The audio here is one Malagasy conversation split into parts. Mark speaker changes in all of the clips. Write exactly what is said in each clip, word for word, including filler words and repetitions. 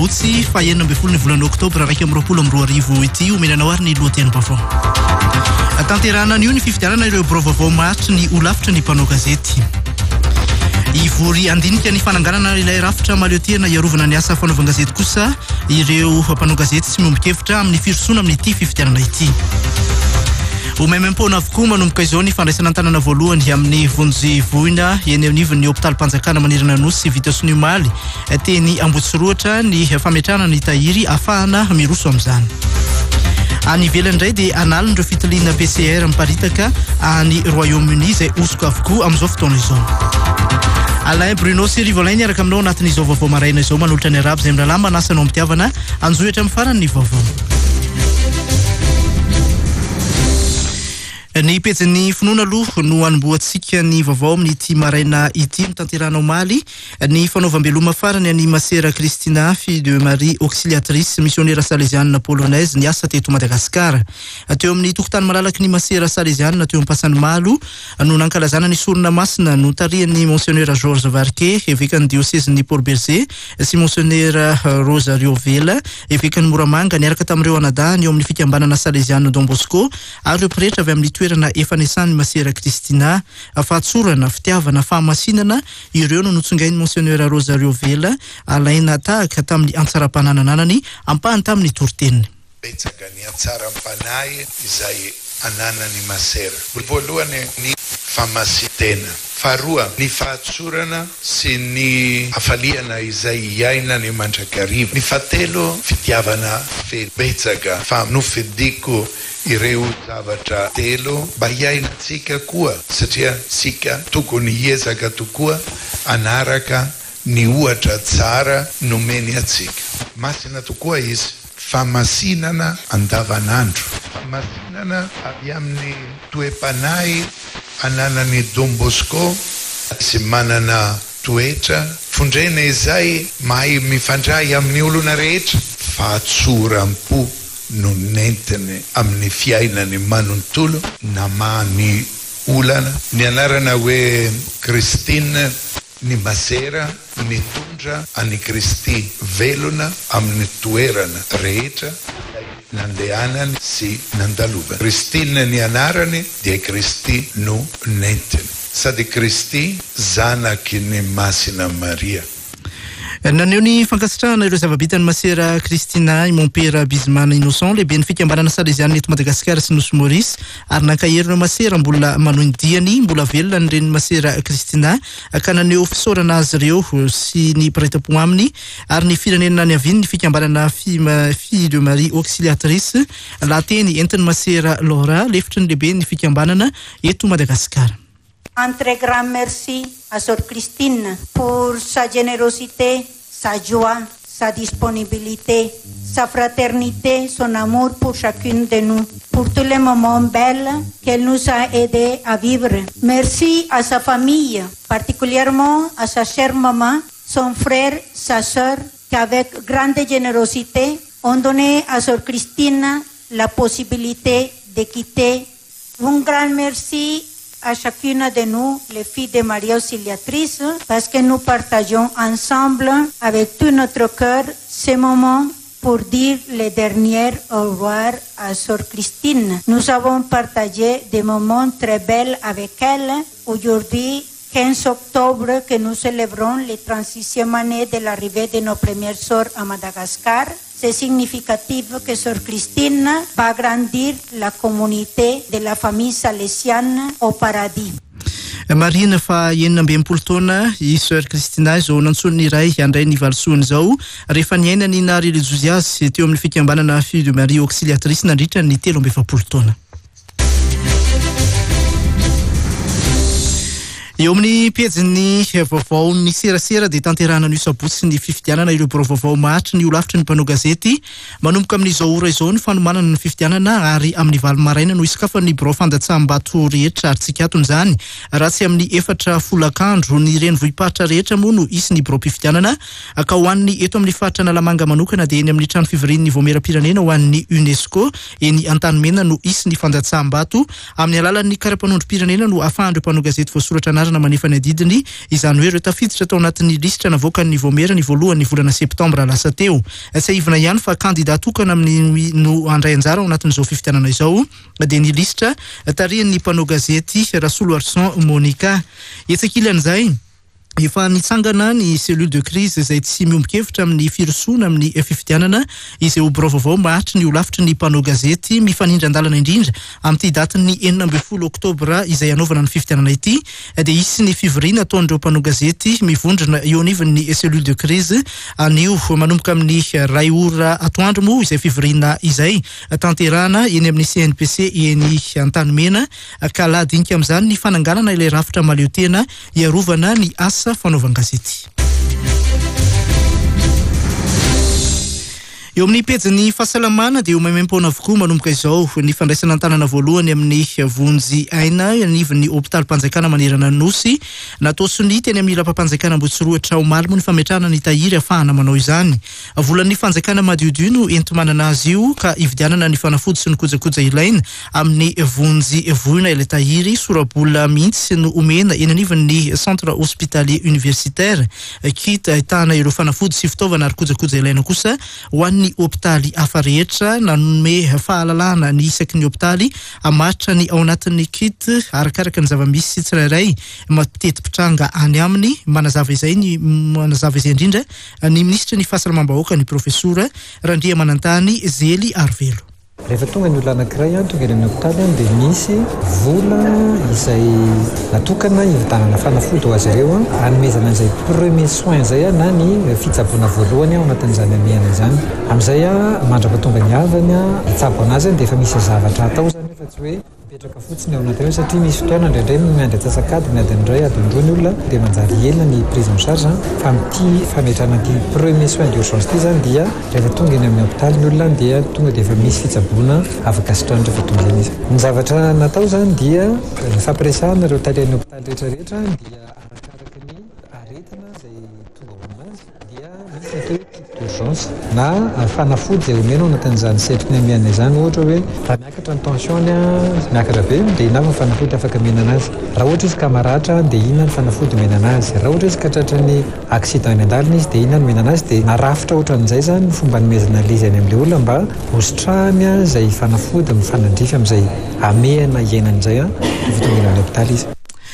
Speaker 1: Sabotsy fa enina ambin'ny folo ny volana Oktobra raika amby roapolo amby roa arivo ity omenanao ary ny lohateny-baovao. Tanterahana an'io ny fifidianana ireo baovao maharitra ny olavitra ny mpanao gazety. Ivory andinika ny fananganana ilay rafitra maleotena iarovana ny asa fanaovan-gazety kosa ireo mpanao gazety sy miombon-kevitra amin'ny firosoana amin'ity fifidianana ity. Omaimaim-pona avokoa manomboka izao ny fandraisana an-tanana voalohany amin'ny vonjy-voina eny anivon'ny hôpital-mpanjakana manirana nosy vita Sonimaly teny Ambotsiroatra ny fametrahana ny tahiry ahafahana miroso amin'izany. Any ivelany indray dia analin'ireo fitiliana P C R miparitaka any Royaume-Uni izay osoko avokoa amin'izao fotoana izao. Alain Bruno sy Rivolainy araka aminao anatin'izao vaovao maraina izao manolotra ny arabo izay minalama anasanao mitiavana anjohitra amin'ny farany ny vaovao. Ny pejin'ny finoana aloha no anomboantsika ny vaovao amin'ity maraina ity mitanteranao Maly ny fanaovam-beloma farany any Masera Kristina fille de Marie auxiliatrice missionnaire salesianina polonaise ny asa teto Madagasikara. Teo amin'ny tokotany malalaky ny Masera salesianina teo am-pasany Malo no nankalazana ny sorona masina no tarihan'ny monseigneur Georges Varquet evekan'ny diocèse-ny Port Berger sy monseigneur Rosario Vela evekan'ny Moramanga niaraka tamin'ireo anadahany eo amin'ny fikambanana salesianina Don Bosco ary ireo pretra avy amin'ny toerana efanesany Masera Kristina fahatsorana fitiavana fahamasinana ireo no notsongainy monseigneur Rosario Vela alaina tahaka tamin'ny antsara-pananananany ampahany tamin'ny toriteniny.
Speaker 2: Betsaka ny antsara-panahy izay ananany Masera. Voalohany ny fahamasitena, faharoa ny fahatsorana sy ny hafaliana izay iaina ny mandrakariva, ny fahatelo fitiavana fe betsaka fa nofidiko ireo zavatra telo mba iainantsika koa satria sika tokony hiezaka tokoa anaraka ny ohatra tsara nomeny atsika. Masina tokoa izy famasinana andavanandro, famasinana avy amin'ny toe-panahy ananany Don Bosco sy manana toetra fondrena izay mahay mifandray amin'ny olona rehetra fahatsoram-po no nentiny amin'ny fiainany manontolo namany olana ny anarana hoe Christine ny Masera nitondra any Kristi velona amin'ny toerana rehetra nandehanany sy nandalovany. Christine ny anarany dia Kristi no nentiny sady Kristi zanaky ny Masina Maria.
Speaker 1: Naneo ny fankasitrahana ireo zava-bitany Masera Kristina i Montpera Bismana Innocent lehibe ny fikambanana salesianina eto Madagasikara sy Nosy Maurice ary nankaherina Masera mbola manondiany mbola velona ny reny Masera Kristina ka naneo fisaorana azy ireo sy ny mpiretam-po aminy ary ny firenena any aviny ny fikambanana fille de Marie auxiliatrice lahateny entiny Masera Laura lefitry ny lehibe ny fikambanana eto Madagasikara.
Speaker 3: Un très grand merci à Sœur Christine pour sa générosité, sa joie, sa disponibilité, sa fraternité, son amour pour chacune de nous, pour tous les moments belles qu'elle nous a aidés à vivre. Merci à sa famille, particulièrement à sa chère maman, son frère, sa sœur, qui avec grande générosité ont donné à Sœur Christine la possibilité de quitter. Un grand merci à chacune de nous, les filles de Marie Auxiliatrice, parce que nous partageons ensemble, avec tout notre cœur, ces moments pour dire les derniers au revoir à Sœur Christine. Nous avons partagé des moments très belles avec elle. Aujourd'hui, quinze octobre, que nous célébrons les trente-sixième année de l'arrivée de nos premières sœurs à Madagascar. C'est significatif que Sœur Christine va agrandir la communauté de la famille salesiane au paradis.
Speaker 1: Marina fa enina amby enimpolo taona i Sœur Christina izao nantsony iray andray ny valisoany izao rehefa niaina ny naha-religiosy azy teo amin'ny fikambanana fille de Marie auxiliatrice nandritra ny telo amby efapolo taona. Eo amin'ny pejin'ny vaovao ny serasera dia tanterahana ny sabotsy ny fifidianana ireo baovao maharitra ny olavitra ny mpanao gazety manomboka amin'izao ora izao ny fanomanana ny fifidianana ary amin'ny valo maraina no iskafan'ny birao fandatsaham-bato rehetra ary tsikatony izany raha tsy amin'ny efatra folakandro ny renivohim-paritra rehetra moa no isy ny birao mpifidianana ka ho an'ny eto amin'ny faritra Analamanga manokana dia eny amin'ny trano fivorian'ny voamera-pirenena ho an'ny UNESCO eny Antanimena no isy ny fandatsaham-bato amin'ny alalan'ny karapanondro-pirenena no ahafahan'ireo mpanao gazety voasoratra marina manefa ny adidiny izany hoe ireo tafiditra tao anatin'ny listra navoaka ny vomera ny voalohany volana septambra lasa teo. Tsy ivona ihany fa candidat tokana amin'ny no andray anjara ao anatin'izao fifidianana izao dia ny listra tarihan'ny mpanao gazety Rasolo Arson Monica. Etsakilany efa nitsangana ny cellule de crise izay tsy miombon-kevitra amin'ny firosoana amin'ny fifidianana izay ho baovao mahatry ny olavitry ny mpanao gazety mifanindra andalana indrindra amin'ity daty ny enina ambin'ny folo oktobra izay anaovana ny fifidianana ity dia isy ny fivoriana ataon'ireo mpanao gazety mivondrona eo anivon'ny cellule de crise anio manomboka amin'ny ray ora atoandro moa izay fivoriana izay tanterana eny amin'ny C N P C eny Antanimena ka lahadinika amin'izany ny fananganana ilay rafitra maleo tena iarovana ny asa fanaovana gazety. Eo amin'ny pejy fahasalamana dia eo maimaimpona avokoa manomboka izao ny fandraisana antanana voalohany amin'ny vonjy aina anivon'ny hôpitaly mpanjakana manerana nosy natao soni teny amin'ny lapam-panjakana Ambohitsiroa Malmo ny fametrahana ny tahiry afahana manao izany. Volan'ny fanjakana madiodio no entimanana azy io ka ividianana ny fanafody sy ny kojakoja ilaina amin'ny vonjy voina ilay tahiry sorabola mihitsy no omena eny anivon'ny centre hospitalier universitaire kit ahitana ireo fanafody sy fitaovana ary kojakoja ilaina kosa ho an'ny hôpitaly hafa rehetra nanome fahalalana ny isaky ny hôpitaly amatra ny ao anatin'ny kit arakaraka ny zava-misy tsirairay mateti-pitranga any aminy manazava izay ny manazava izay indrindra ny ministra ny fahasalamam-bahoaka ny profesora Randria Manantany Zely Arvelo.
Speaker 4: Rehefa tonga ny olona anankiray tonga eny amin'ny hôpitaly dia misy vola izay natokana hividanana fanafody ho azy ireo hanomezana an'izay premier soin izay na ny fitsaboana voalohany ao anatin'izany amiana izany. Amin'izay mandrapatonga ny havany hitsabo anazy dia efa misy zavatra atao zany fa tsy hoe mipetraka fotsiny ao anaty ao satria misy fotoana indraindray miandry atsasakady ny adiny iray adiny roa ny olona dia manjary elina ny prise en charge fa amin'ity fametrahana ity premier soin d'urgence ity zany dia rehefa tonga eny amin'ny hôpitaly ny olona dia tonga dia efa misy fitsaboana afaka sitrany rehefa tonga eny izy. Ny zavatra natao zany dia fampiresahana ireo talian'ny hôpitaly rehetrarehetra dia arakaraka ny aretina izay tonga ho aminazy dia misy atao d'urgence na fanafody izay omena ao anatin'izany setriny amiana izany ohatra hoe raha miakatra ny tensiony miakatra be dia ina ny fanafody afaka menana azy. Raha ohatra izy ka maratra dia ina ny fanafody menana azy. Raha ohatra izy ka tratrany accident eny an-dalana izy dia ina ny menana azy dia narafitra ohatran'izay zany ny fomba nomezana lizy any amin'ilay olona mba hositrahany izay fanafody mifanandrify amin'izay amehana iainan'izay fotongena amin'ny hôpitaly izy.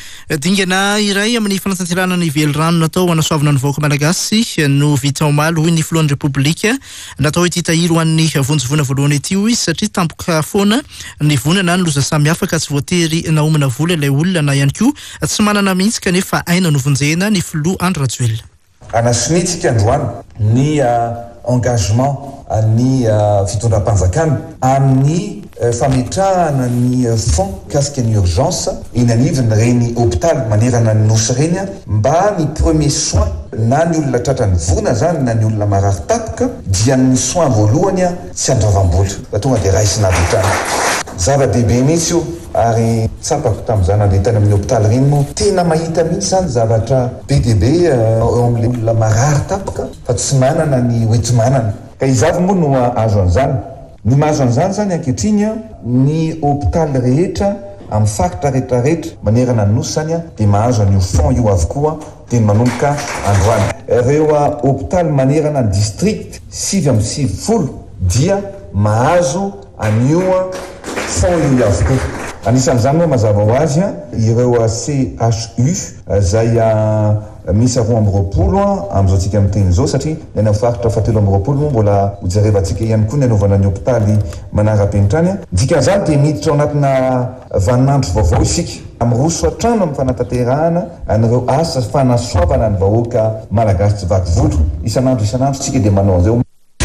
Speaker 1: Dingana iray amin'ny fanatanterahana ny velorano natao hanasoavana ny vahoaka malagasy no vita omaly hoy ny filohan'ny repoblika natao ity tahiry ho an'ny vonjovona voalohany ity hoy satria tampoka foana ny vonana ny loza samy hafa ka tsy voatery naomana vola ilay olona na ihany koa tsy manana mihitsy kanefa aina no vonjena ny filoha Andro Rajoelina.
Speaker 5: Anasinitsika androany ny engagement ny fitondram-panjakana amin'ny fametrahana ny fond kasika ny urgence eny anivony reny hôpitaly manerana ny nosy reny mba ny premier soin na ny olona tratrany vona zany na ny olona marary tapoka dia ny soin voalohany tsy andravam-bola tonga dia raisina avitany zava-dehibe mihitsy io ary tsapako tamin'izany andeha tany amin'ny hôpitaly reny moa tena mahita mihitsy zany zavatra be dia be eo amin'ilay olona marary tapoka fa tsy manana ny hoenti-manana ka izavy moa no azo an'izany. Ny mahazo an'izany zany ankehitriny ny hôpitaly rehetra amin'ny faritra rehetrarehetra manerana ny nosy zany dia mahazo an'io fond io avokoa dia manomboka androany. Ireo hôpitaly manerana ny district sivy amby sivy folo dia mahazo an'io fond io avokoa. Anisan'izany moa mazava ho azy ireo C H U zay misy roa amby roapolo amin'izao tsika amin'ny teny izao satria ny any amin'ny faritra fahatelo amby roapolo moa mbola hojerevantsika ihany koa ny anaovana ny hôpitaly manara-pentrany. Dikan'izany dia miditra ao anatina vaninandro vaovao isika amiroso hatrano amin'ny fanatanterahana an'ireo asa fanasoavana ny vahoaka malagasy tsy vaky volo isan'andro isan'andro tsika dia manao an'izao.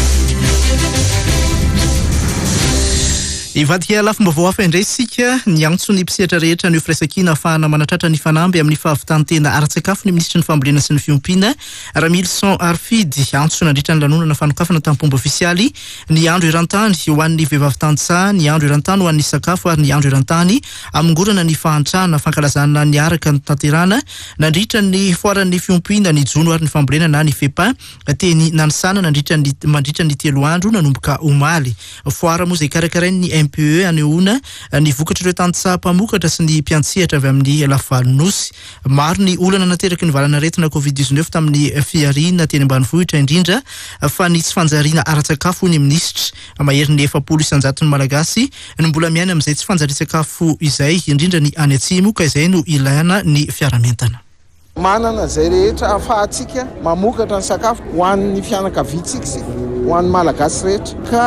Speaker 1: Ivadika lafim-baovao hafa indray sika ny antso ny mpisehatra rehetra ny firaisan-kina ahafahana manatratra ny fanamby amin'ny fahavitantena ara-tsakafo ny ministry ny fambolena sy ny fiompiana Ramilson Arfidy antso nandritra ny lanonana fanokafana tamin'ny pomba ofisialy ny andro erantany ho an'ny vehivavy tantsaha ny andro erantany ho an'ny sakafo ary ny andro erantany amingorana ny fahantrana fankalazana ny araka ny tanterana nandritra ny foaran'ny fiompiana ny jono ary ny fambolena na ny fepa teny nanisana nandritra ny mandritra ny telo andro nanomboka omaly foara moa izay karakarain'ny M P E anehoana ny vokatra ireo tantsaha mpamokatra sy ny mpiantsehatra avy amin'ny lavalosy. Maro ny olana nateraky ny valana retina covid dix-neuf tamin'ny fiarina teny ambanivohitra indrindra fa ny tsy fanjariana ara-tsakafo ny minisitra. Mahery ny efapolo isanjato ny malagasy ny mbola miaina amin'izay tsy fanjari-tsakafo izay indrindra ny any atsimo ka izay no ilaina ny fiaramentana.
Speaker 6: Manana zay rehetra ahafahantsika mamokatra ny sakafo ho an'ny fianakaviantsika sy ho an'ny malagasy rehetra ka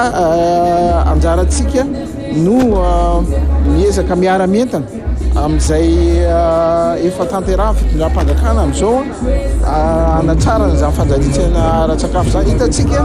Speaker 6: uh, anjarantsika no uh, miezaka miara-mentana amin'izay uh, efa tanteraha fitondram-panjakana amin'izao uh, anatsarana izany fanjariana ara-tsakafo izany. Hitantsika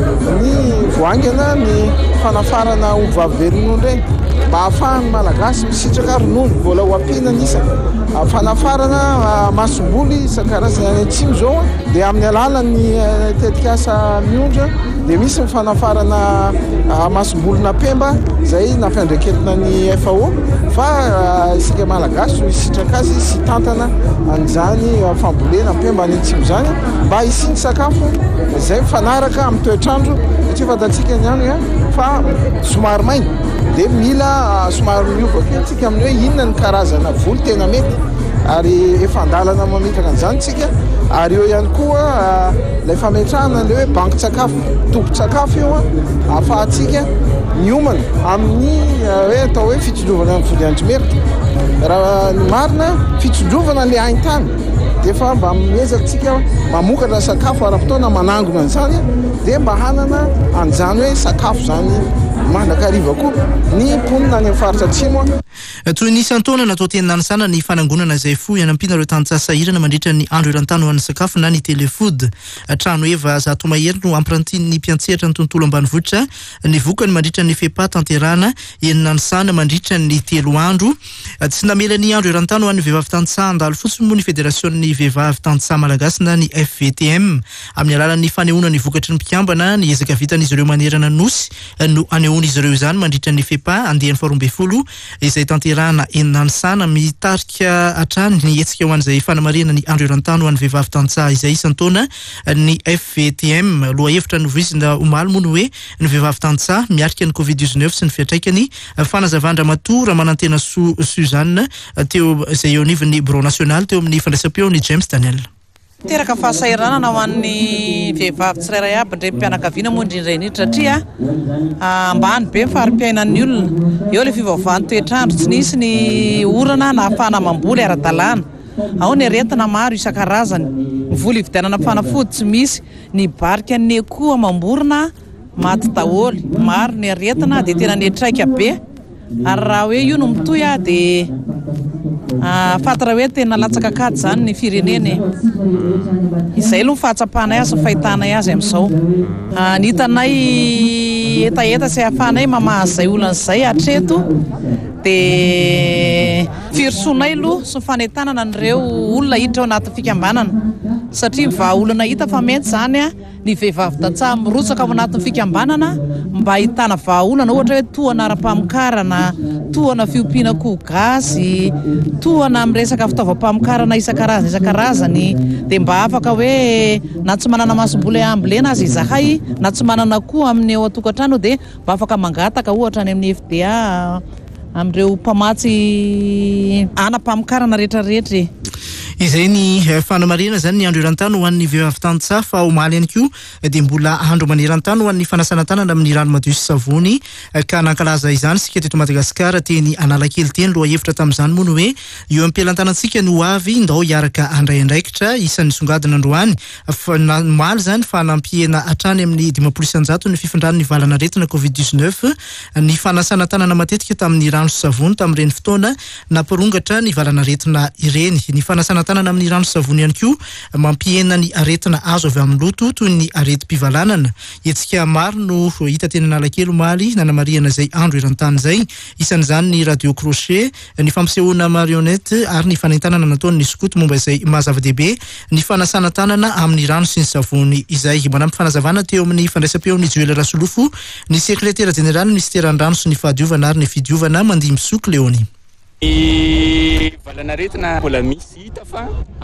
Speaker 6: ny voangana ny fanafarana ombivavy be ronono ireny mba ahafahan'ny malagasy misitraka ronono mbola ho ampiana isaka fanafarana uh, masomboly isan-karazany any atsimo zao dia amin'ny alalan'ny uh, tetikasa miondra dia misy mifanafarana uh, masombolina Pemba zay nafiandreketina ny F A O fa uh, isika malagasy isitraka azy sy tantana an'izany uh, fambolena Pemba any atsimo zany mba isiny sakafo zay mifanaraka amin'ny toetrandro satria fantatsika niany fa somary maina dia mila uh, somary miova kely tsika amin'ny hoe inona ny karazana volo tena mety ary efa andalana mametraka an'izany tsika ary eo ihany koa uh, ilay fametrahana ilay hoe banki-tsakafo tompo-tsakafo eo uh, ahafahantsika miomana amin'ny uh, hoe atao hoe fitsondrovana amin'ny vodiandrimerika raha ny marina fitsondrovana ilay hain-tany dia fa mba miezakatsika mamokatra sakafo ara-potoana manangona an'izany dia mba hanana an'izany hoe sakafo zany mandrakariva koa ny mponina any amin'ny faritra atsimo.
Speaker 1: Toy ny isan-taona natao teny nanisana ny fanangonana izay fohy anampina ireo tantsaha sahirana mandritra ny andro iran-tany ho an'ny sakafo na ny telefood. Trano eva zato mahery no ampirantiny ny mpiantsehatra ny tontolo ambanivohitra ny vokany mandritra ny fepa tanterana eny nanisana mandritra ny telo andro. Tsy namela ny andro iran-tany ho an'ny vehivavy tantsaha andalo fotsiny moa ny federasion'ny vehivavy tantsaha malagasy na ny F V T M amin'ny alalan'ny fanehoana ny vokatry ny mpikambana ny ezaka vitan'izy ireo manerana nosy no anehoana izy ireo izany mandritra ny fepa andehan'ny faharoa ambin'ny folo izay tanterana eny nanisana mitarika hatrany ny hetsika ho an'izay fanamarihana ny andro iran-tany ho an'ny vehivavy tantsaha izay isan-taona ny F V T M. Loha hevitra novizina omaly moa ny hoe ny vehivavy tantsaha miarika ny covid dix-neuf sy ny fiantraikany fanazavandra matora manantena Su Suzanne teo izay eo anivon'ny bureau national teo amin'ny fandraisam-peo ny James Daniel.
Speaker 7: Teraka fahasahiranana ho an'ny vehivavy tsirairay aby ndray mpianakaviana moa indrindra indrindra satria ambany be fari-piainan'ny olona eo ilay fivavahan'ny toetrandro tsy nisy ny orana na ahafahana mamboly ara-dalàna ao ny aretina maro isan-karazany ny vola ividianana fanafody tsy misy ny barika ny koa mamborona maty daholo maro ny aretina dia tena netraika be ary raha hoe io no mitoy a dia fatara hoe tena latsaka kady zany ny fireneny izay aloha fahatsapanay azy ny fahitanay azy amin'izao ny hitanay etaeta sy ahafahanay mamahazy izay olana izay hatreto dia firosoanay aloha sy fanentanana n'ireo olona hiditra ao anatin'ny fikambanana satria va olana hita fa mety zany a ny vehivavy tantsaha mirotsaka ao anatin'ny fikambanana mba ahitana vahaolana ohatra hoe tohana ara-pamokarana tohana fiompiana koho gasy tohana amin'ny resaka fitaovam-pamokarana isan-karazany isan-karazany dia mba afaka hoe na tsy manana masomboly ambolena azy izahay na tsy manana koa amin'ny ao atokantrano dia mba afaka mangataka ohatra any amin'ny F D A amin'ireo mpamatsy ana-pamokarana rehetrarehetra.
Speaker 1: Izay ny fanamarihana zany ny andro iran-tany ho an'ny vehivavy tantsaha fa omaly ihany koa dia mbola andro maneran-tany ho an'ny fanasana tanana amin'ny rano madio sy savony ka nankalaza izany sika teto Madagasikara teny Analakely teny loha hevitra tamin'izany moa ny hoe eo am-pialan-tanantsika no avy ndao hiaraka andray andraikitra isan'ny songadina androany omaly zany fa nampiena hatrany amin'ny dimampolo isanjato ny fifindran'ny valana retina covid dix-neuf ny fanasana tanana matetika tamin'ny rano sy savony tamin'ireny fotoana namporongatra ny valana retina ireny. Ny fanasana tanana amin'ny rano sy savony ihany koa mampiena ny aretina azo avy amin'ny loto toy ny areti-pivalanana. Etsika maro no hita teny Analakely omaly nanamarihana izay andro iran-tany izay isan'izany ny radio crochet ny fampisehoana marionnette ary ny fanentanana nataony ny skoto momba izay mahazava-dehibe ny fanasana tanana amin'ny rano sy ny savony izay. Manampy fanazavana teo amin'ny fandraisam-peo ny Joel Rasolofo ny sekretera jeneraly ministera an-drano sy ny fahadiovana ary ny fidiovana Mandimisoko Leoni.
Speaker 8: valanaretina mbola misy hita fa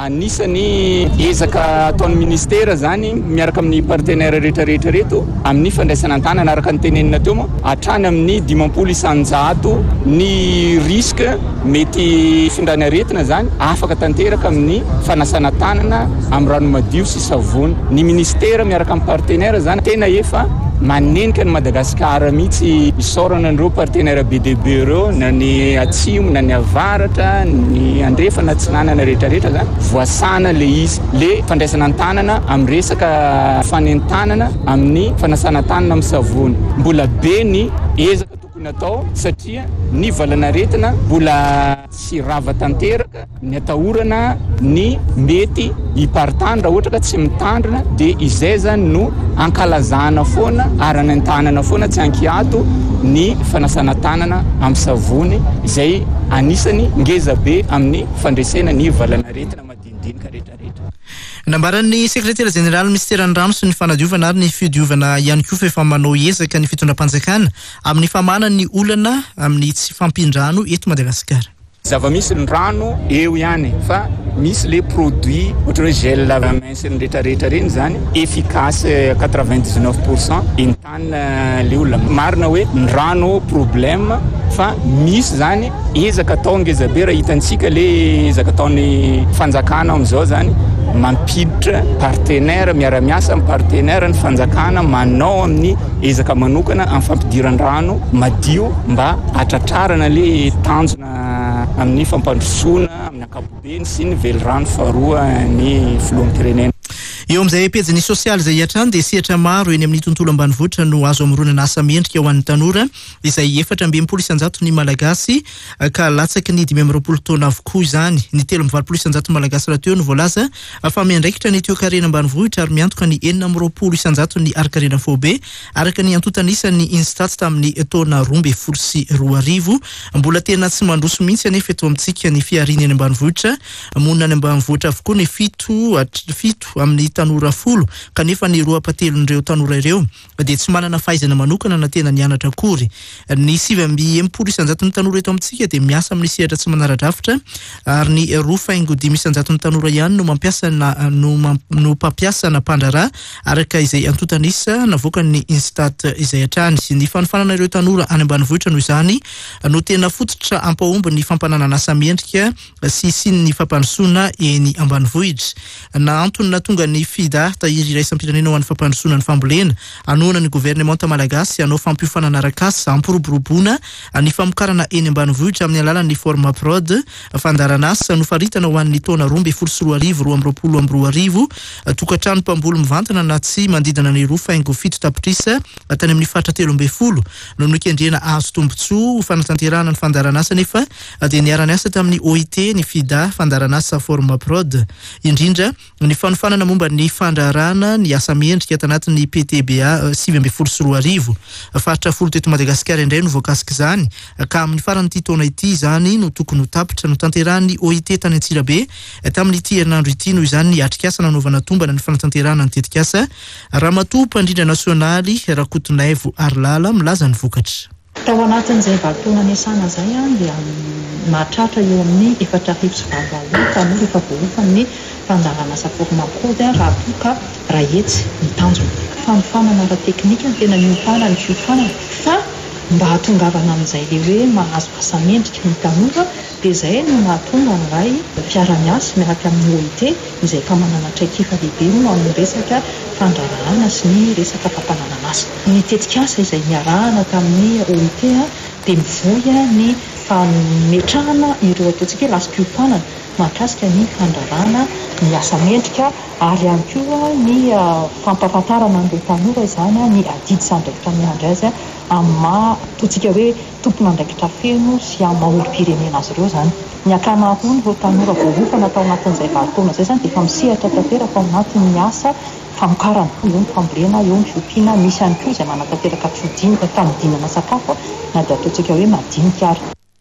Speaker 8: anisany ezaka ataon'ny ministera zany miaraka amin'ny partenaire rehetrarehetra reto amin'ny fandraisana an-tanana araka ny tenenina teo moa hatrany amin'ny dimampolo isanjato ny risque mety findrany aretina zany afaka tanteraka amin'ny fanasana tanana amin'ny rano madio sy savony ny ministera miaraka amin'ny partenaire zany tena efa manenika ny Madagasikara mihitsy misorana an'ireo partenaire B D B reo na ny atsimo na ny avaratra ny andrefa na tsinanana rehetrarehetra zany voasana le izy le fandraisana an-tanana amin'ny resaka fanentanana amin'ny fanasana tanana amin'ny savony mbola be ny ezaka tokony atao satria ny valanaretina mbola sy rava tanteraka ny atahorana ny mety hiparitany raha ohatra ka tsy mitandrina dia izay zany no ankalazana foana arana an-tanana foana tsy ankiato ny fanasana tanana amin'ny savony izay anisany ngeza be amin'ny fandresena ny valanaretina madinidinika rehetrarehetra.
Speaker 1: Nambaran'ny sekretera jeneraly ministeran'ny rano sy ny fanadiovana ary ny fidiovana ihany koa fa efa manao ezaka ny fitondram-panjakana amin'ny famanan'ny olana amin'ny tsy fampindrano eto Madagasikara.
Speaker 8: Zava-misy ny rano eo ihany fa misy le produit ohatra hoe gel lave-mains ny rehetrarehetra reny zany efficace quatre-vingt-dix-neuf pour cent entanina le olona marina hoe ny rano problème fa misy zany ezaka atao ngeza be raha hitantsika le ezaka ataon'ny fanjakana amin'izao zany mampiditra partenaire miara-miasa amin'ny partenaire ny fanjakana manao amin'ny ezaka manokana amin'ny fampidiran'ny rano madio mba hatratrarana le tanjona amin'ny fampandrosoana amin'ny ankapobeny sy ny velirano faharoa ny filohan'ny pirenena.
Speaker 1: Eo amin'izay pejiny sosialy izay hiatrany dia sehatra maro eny amin'ny tontolo ambanivohitra no azo amoronana asa mendrika ho an'ny tanora izay efatra amby enimpolo isanjato ny malagasy ka latsaky ny dimy amby roapolo taona avokoa izany. Ny telo amby valopolo isanjato malagasy raha teo no voalaza fa miandraikitra ny teo karena ambanivohitra ary miantoka ny enina amby roapolo isanjato ny ari-karena fobe araka ny antotanisan'ny Instat tamin'ny taona roa amby folo sy roa arivo. Mbola tena tsy mandroso mihitsy anefa eto amintsika ny fiarina eny ambanivohitra monina any ambanivohitra avokoa ny fito fito amin'ny tanora folo kanefa ny roa patelon'ireo tanora ireo dia tsy manana fahaizana manokana na tena nianatra akory. Ny sivy amby enimpolo isanjato ny tanora eto amintsika dia miasa amin'ny sehatra tsy manara-drafitra ary ny roa faingo dimy isanjato ny tanora ihany no mampiasa na no, no mpampiasa na mpandrarà araka izay antotanisa navoaka ny Instat izay hatrany. Ny fanofanana ireo tanora any ambanivohitra no izany no tena fototra ampahomby ny fampananana asa mendrika sy siny ny fampandrosoana eny ambanivohitra. Na antony na tonga ny fida tahiry iraisam-pirenena ho an'ny fampandrosoana ny fambolena anoana ny gouvernemanta malagasy anao fampiofanana arakasa ampiroboroboana ny famokarana eny ambanivohitra amin'ny alalan'ny forma prod fandaranasa no faritana ho an'ny taona roa amby folo sy roa arivo roa amby roapolo amby roa arivo tokantrano mpamboly mivantana na tsy mandidana ny roa faingo fito tapitrisa tany amin'ny fatra telo amby folo no nikendrena azo tombotsoa fanatanterahana ny fandaranasa nefa dia niarany asa tamin'ny O I T ny fida fandaranasa forma prod. Indrindra ny fanofanana momba ny fandrarana ny asa mendrika tanatin'ny P T B A sivy amby folo sy roa arivo fatra folo teto Madagasikara indray no voakasika izany ka amin'ny faran'ity taona ity izany no tokony ho tapitra no tanterahany O I T tany Antsirabe tamin'ity herinandro ity no izany ny atrikasa nanaovana tombana ny fanatanterahana ny tetikasa. Ramatoa mpandrindra nasionaly Rakotonaivo Arlala milaza ny vokatra.
Speaker 9: Tao anatin'izay valitaona niasana izay dia mahatratra eo amin'ny efatra arivo sy valivalo tanora efa voaofany ny fandaranasa formakody raha toka raha etsy ny tanjona. Fanofanana ara-teknika ny tena miofana ny fiofanana fa mba hatongavana amin'izay le hoe mahazo asa mendrika ny tanora dia izay no mahatonga ny ray mpiara-miasa miaraka amin'ny O I T izay ka manana traikefa lehibe no amin'ny resaka fandrarahana sy ny resaka fampananana asa. Ny tetikasa izay niarahana tamin'ny O I T dia mivoy ny fametrahana ireo ataontsika lasy-piofanana mahakasika ny fandrarahana ny asa mendrika ary ihany koa ny fampahafantarana an'ireo tanora izany ny adidy sandraikitra miandry azy amin'ny maha totsika hoe tompona andraikitra feno sy amin'ny maha-olo-pirenena azy ireo zany. Ny ankamaroany ireo tanora voaofana tao anatin'izay valitaona izay zany dia efa misehatra tanteraka ao anatin'ny asa famokarana eo ny fambolena eo ny fiompiana misy ihany koa izay manatanteraka fiodinana famidinana sakafo na dia ataontsika hoe madinika ary.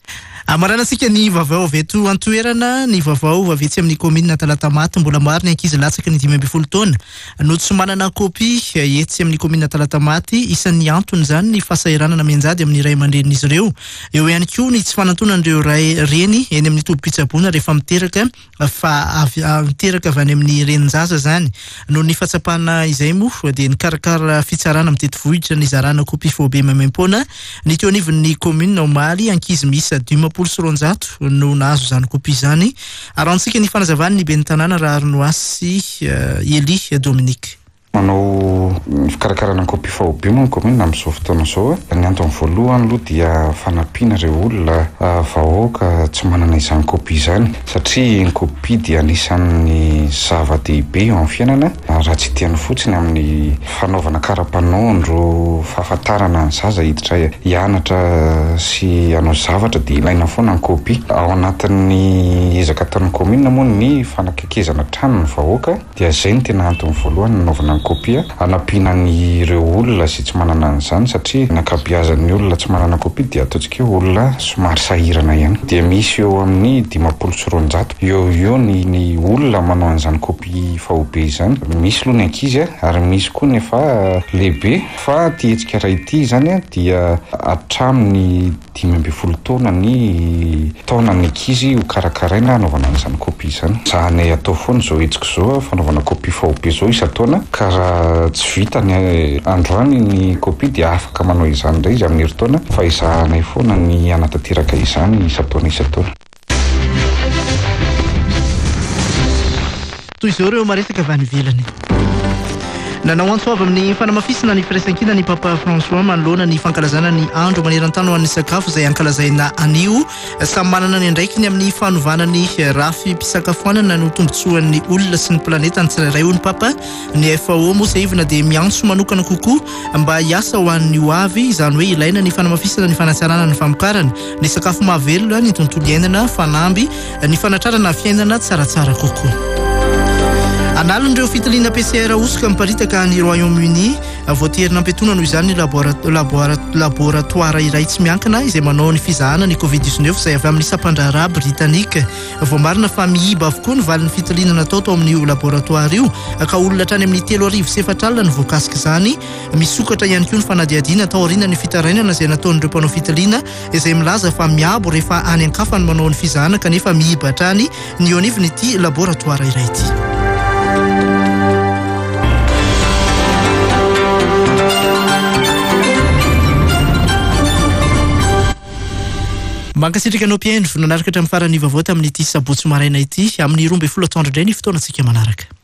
Speaker 1: Amaranasika ny vaovao avy eto an-toerana, ny vaovao avy etsy amin'ny commune Talatamaty, mbola maro ny ankizy latsaka ny dimy amby folo taona no tsy manana kopy etsy amin'ny commune Talatamaty. Isan'ny antony zany ny fahasahiranana mianjady amin'ny ray aman-drenin'izy ireo. Eo ihany koa ny tsy fanantonan'ireo ray reny eny amin'ny tobi-pitsaboana rehefa miteraka fa miteraka avy any amin'ny renin-jaza zany. No ny fahatsapana izay moa dia ny karakara fitsarana amin'ny tetivohitra ny zarana kopy fobe mamaimpona. Ny teo anivon'ny commune Omaly ankizy misy dimapolo sy roanjato no nahazo zany kopy zany. Arantsika ny fanazavany ny ben'ny tanàna Raharinoasy Eli Dominique.
Speaker 10: Manao fikarakarana kopy faobe moa ny commune amin'izao fotoana izao. Ny antony voalohany aloha dia fanampiana ireo olona vahoaka tsy manana izany kopy izany, satria ny kopy dia anisan'ny zava-dehibe eo amin'ny fiainana, raha tsy tiany fotsiny amin'ny fanaovana kara-panondro, fahafantarana ny zaza hiditra hianatra sy hanao zavatra dia ilaina foana ny kopy. Ao anatin'ny ezaka ataon'ny commune moa ny fanakekezana trano ny vahoaka, dia izay ny tena antony voalohany nanaovana kopia, anampiana ny ireo olona sy tsy manana an'izany, satria ny ankabeazan'ny olona tsy manana kopia dia ataontsika olona somary sahirana ihany. Dia misy eo amin'ny dimapolo sy roanjato eo eo ny, ny olona manao an'izany kopia faobe izany. Misy aloha ny ankizy ary misy koa ny efa lehibe, fa ty hetsika ray ity zany dia hatramin'ny dimy amby folo taona ny taonan'ny ankizy ho karakaraina anaovana an'izany kopia izany. Zany atao foana zao hetsika zao fanaovana kopia faobe zao isa-taona, ka raha tsy vita ny androany ny kopia dia afaka manao izany indray izy amin'ny herintaona, fa izahanay foana ny anatanteraka izany isa-taona isa-taona.
Speaker 1: Toy izao ireo maresaka avy any ivelany. Nanao antso avy amin'ny fanamafisana ny firaisankina ny Papa François manoloana ny fankalazana ny andro maneran-tany ho an'ny sakafo izay ankalazaina anio. Samy manana ny andraikiny amin'ny fanovana ny rafy mpisakafoanana no tombotsoan'ny olona sy ny planeta ny tsirairay ho ny Papa. Ny F A O moa izay ivona dia miantso manokana kokoa mba hiasa ho an'ny ho avy, izany hoe ilaina ny fanamafisana ny fanatsarana ny famokarana ny sakafo mahavelona, ny tontolo iainana fanamby, ny fanatrarana fiainana tsaratsara kokoa. Analon'ireo fitiliana P C R osoka miparitaka ny Royaume-Uni, voaterina ampetona noho izany ny laboratoire iray tsy miankina izay manao ny fizahana ny covid dix-neuf izay avy amin'ny sapan-draharaha Britanika. Voamarina fa mihiba avokoa ny valin'ny fitiliana natao tao amin'io laboratoire io, ka olona hatrany amin'ny telo arivo sy efatra alina ny voakasika izany. Misokatra ihany koa ny fanadiadiana tao aoriana ny fitarainana izay nataon'ireo mpanao fitiliana, izay milaza fa miabo rehefa any an-kafa ny manao ny fizahana kanefa mihiba hatrany ny eo anivon'ity laboratoire iray ity. Mankasitrika anao mpiaino nanaraka hatramin'ny farany vaovao tamin'ity sabotsy maraina ity amin'ny roa ambin'ny folo atoandro indray ny fotoanantsika manaraka.